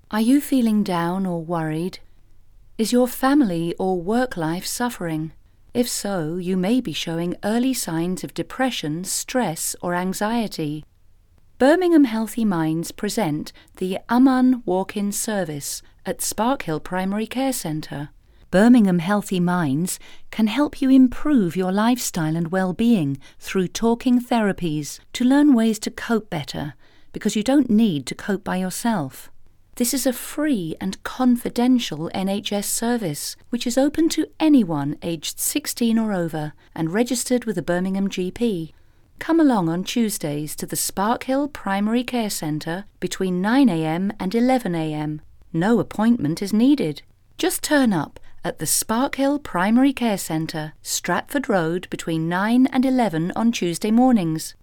Are you feeling down or worried? Is your family or work life suffering? If so, you may be showing early signs of depression, stress, or anxiety. Birmingham Healthy Minds present the Aman Walk-in Service at Sparkhill Primary Care Centre. Birmingham Healthy Minds can help you improve your lifestyle and well-being through talking therapies to learn ways to cope better, because you don't need to cope by yourself. This is a free and confidential NHS service which is open to anyone aged 16 or over and registered with a Birmingham GP. Come along on Tuesdays to the Sparkhill Primary Care Centre between 9 a.m. and 11 a.m. No appointment is needed. Just turn up at the Sparkhill Primary Care Centre, Stratford Road, between 9 and 11 on Tuesday mornings.